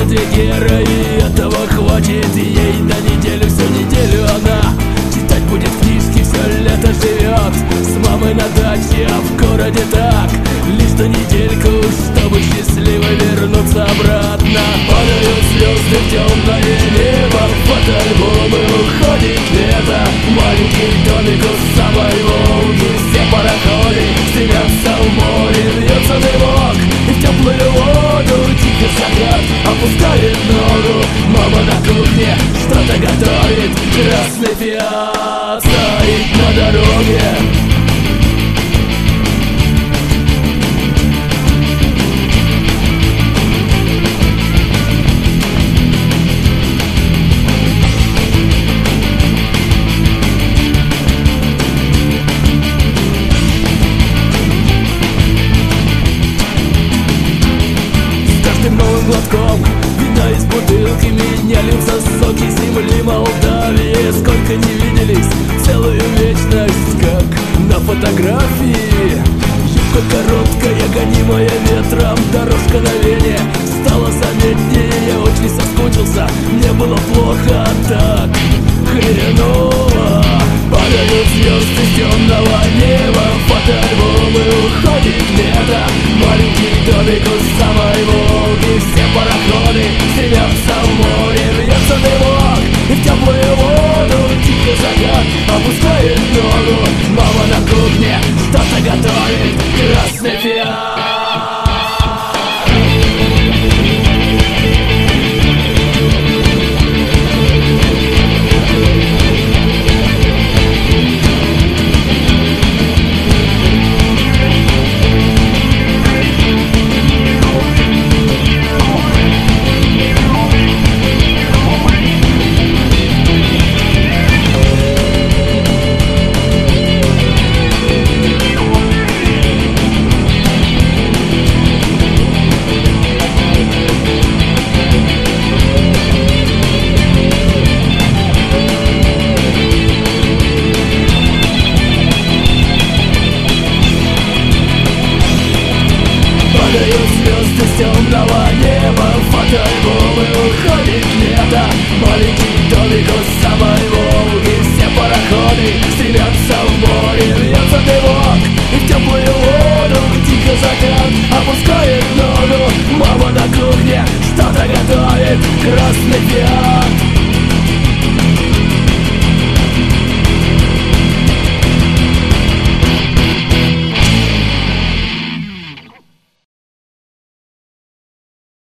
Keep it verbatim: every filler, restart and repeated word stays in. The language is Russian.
вроде Гера, и этого хватит ей на неделю, всю неделю она читать будет книжки, все лето живет с мамой на даче, а в городе так лишь до недельку, чтобы счастливо вернуться обратно. Падают звезды в темное небо, фотоальбомы, уходит лето. Маленький домик у самой Волги, все пароходы стремятся в море. Льется дымок, и в теплую воду тихо закат опускает ногу. Мама на кухне что-то готовит, красный фиат стоит на дороге. Новым глотком вина из бутылки меня льются соки земли Молдавии. Сколько не виделись, целую вечность, как на фотографии. Юбка короткая, гонимая ветром, дорожка на вене стала заметнее. Я очень соскучился, мне было плохо, так хреново. Падают звезды с темного неба, фотоальбомы, уходит лето. Маленький домик у самой Волги, все пароходы стремятся в море. Льется дымок, и в теплую воду тихо закат опускает ногу. Мама на кухне что-то готовит, красный фиат. Падают звезды с темного неба, фотоальбом